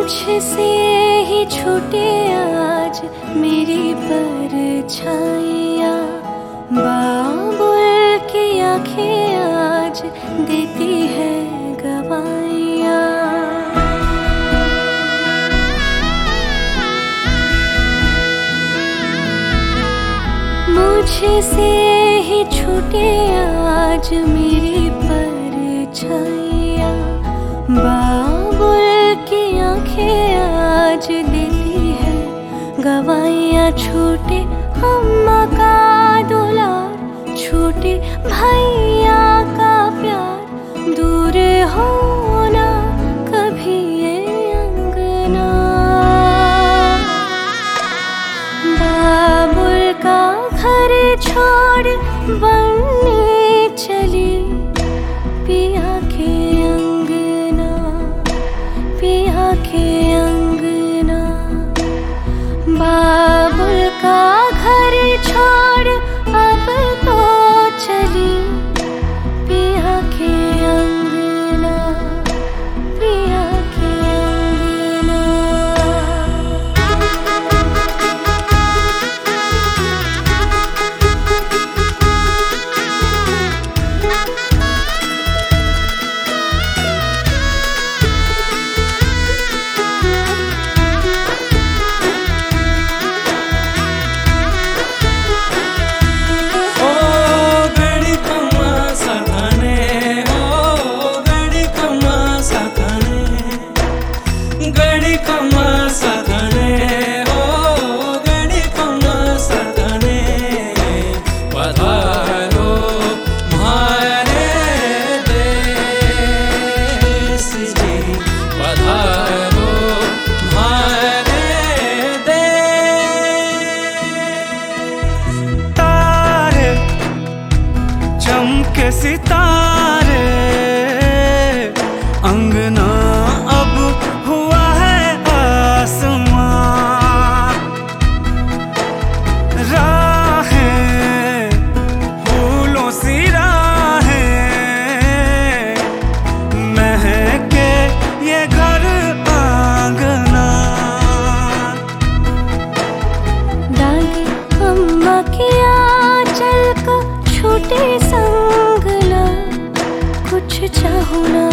मुझसे ही छूटे आज मेरी परछाइयाँ, बाबुल की आँखें आज देती है गवाहियाँ। मुझसे ही छूटे आज मेरी परछाइयाँ, बाबुल की आँखें आज देती है गवाहियाँ। छूटे अम्मा का दुलार, छूटे भैया का प्यार, दूर होना कभी ये अंगना। बाबुल का घर छोड़ बनने चली पिया के अंगना, पिया के अंगना। बाबुल का घर छोड़ अब तो चली पिया के अंगना, पिया के अंगना। चमके सितारे, अंगना अब हुआ है आसमां। राहें फूलों सी राहें, महके ये घर आंगना। दादी अम्मा की आंचल को छूटे संगला, कुछ चाहूं ना